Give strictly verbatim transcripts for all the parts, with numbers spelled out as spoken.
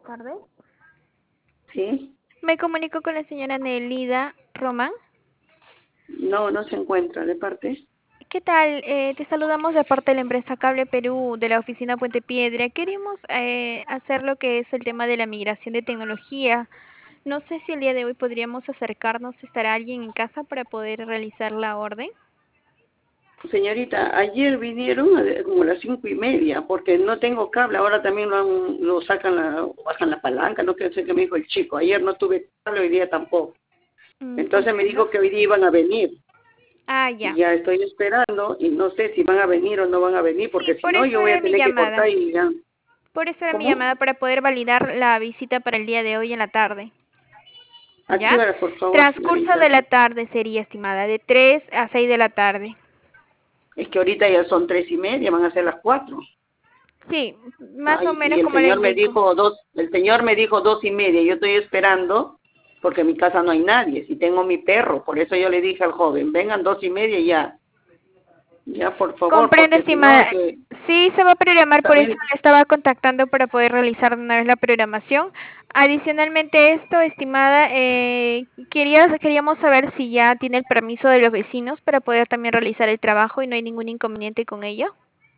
tardes. ¿Sí? Me comunico con la señora Nelida Román. No, no se encuentra. ¿De parte? ¿Qué tal? Eh, te saludamos de parte de la empresa Cable Perú, de la oficina Puente Piedra. Queremos eh, hacer lo que es el tema de la migración de tecnología. No sé si el día de hoy podríamos acercarnos, ¿estará alguien en casa para poder realizar la orden? Señorita, ayer vinieron a- como a las cinco y media, porque no tengo cable. Ahora también lo, han- lo sacan, la, bajan la palanca, no sé qué me dijo el chico. Ayer no tuve cable, hoy día tampoco. Mm, Entonces me comprendo. dijo que hoy día iban a venir. Ah, Y ya. ya estoy esperando y no sé si van a venir o no van a venir, Sí, porque si por no eso yo voy era a mi tener que llamada. cortar y ya. Por eso era mi ¿Cómo? llamada, para poder validar la visita para el día de hoy en la tarde. ¿A qué ¿Ya? hora, por favor, Transcurso señorita? de la tarde sería, estimada, de tres a seis de la tarde. Es que ahorita ya son tres y media, van a ser las cuatro. Sí, más o Ay, y menos el como le señor me indico. dijo dos, el señor me dijo dos y media. Yo estoy esperando porque en mi casa no hay nadie. Si tengo mi perro, por eso yo le dije al joven, vengan dos y media y ya, ya por favor, Comprende, porque si no es estimada. que Sí, se va a programar, por eso también le estaba contactando para poder realizar de una vez la programación. Adicionalmente esto, estimada, eh, quería, queríamos saber si ya tiene el permiso de los vecinos para poder también realizar el trabajo y no hay ningún inconveniente con ello.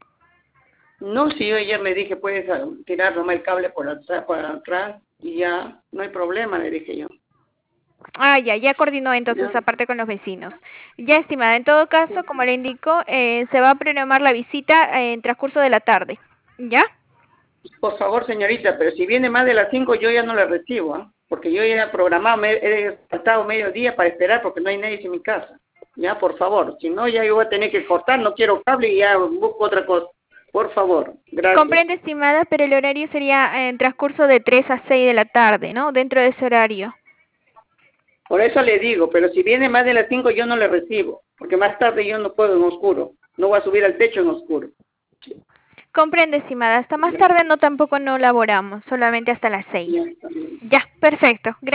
no, si yo ayer le dije puedes ah, tirar nomás el cable por atrás, por atrás y ya no hay problema, le dije yo. Ah, ya, ya coordinó entonces Ya, aparte con los vecinos. Ya, estimada, en todo caso, como le indico, eh, se va a programar la visita eh, en transcurso de la tarde. ¿Ya? por favor, señorita, pero si viene más de las cinco yo ya no la recibo, ¿ah? Porque yo ya he programado, me he faltado medio día para esperar porque no hay nadie en mi casa. Ya, por favor, si no ya yo voy a tener que cortar, no quiero cable y ya busco otra cosa. Por favor, gracias. Comprende, estimada, pero el horario sería en transcurso de tres a seis de la tarde, ¿no? Dentro de ese horario. Por eso le digo, pero si viene más de las cinco yo no le recibo, porque más tarde yo no puedo en oscuro. No voy a subir al techo en oscuro. Comprende, estimada, hasta más Ya, tarde no tampoco no laboramos, solamente hasta las seis. ya, está bien. Ya, perfecto.